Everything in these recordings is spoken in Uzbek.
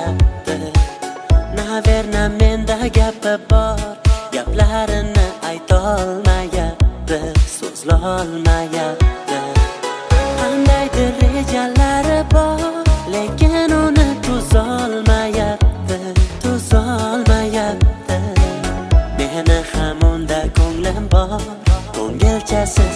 bo'lmayapti. Naverna menda gapi bor, gaplarini aytolmayapti, so'zlolmayapti. Qandaydir rejalari bor, lekin uni tuzolmayapti. Meni ham unda ko'nglim bor, ko'ngilchasi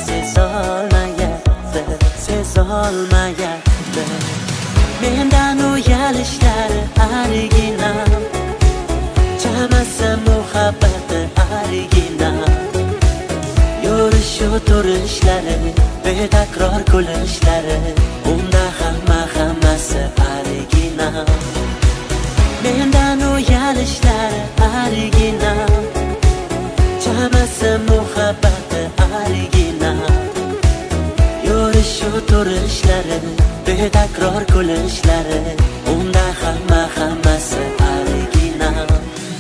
sezolmayapti. Mendan uyalishlari original, chamasi muhabbati original. Yurishu turishlari, betakror kulishlari, unda hammasi original. Mendan uyalishlari original, chamasi muhabbati original. Yurishu turishlari, betakror kulishlari, unda hammasi original.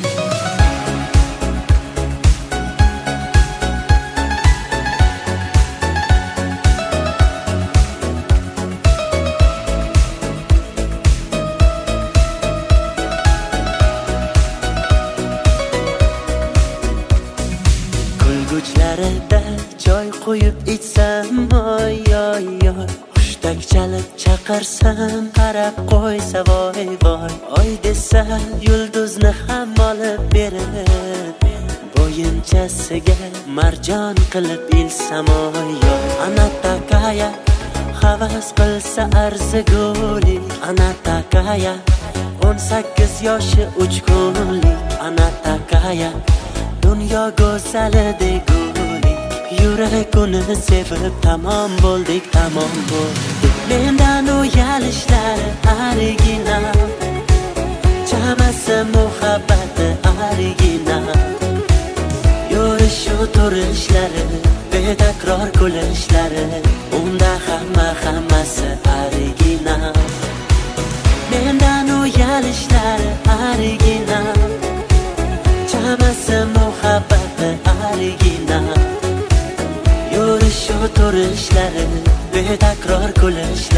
Kulguchlarida choy quyib ichsam, oy oy oy. Hushtak chalib chaqirsam, qarab qo'ysa voy voy. Oy desa yulduzni ham olib berib, bo'yinchasiga marjon qilib ilsam, oy oy. Ana takaya havas qilsa arzigulik, ana takaya 18 yoshi 3 kunlik, ana takaya dunyo go'zali degulik. Yurak uni sevib tamom bo'ldik. Mendan uyalishlari original, chamasi muhabbati original. Yurishu turishlari, betakror kulishlari, unda hammasi original. Mendan uyalishlari original, chamasi muhabbati original. Yurishu turishlari, betakror kulishlari.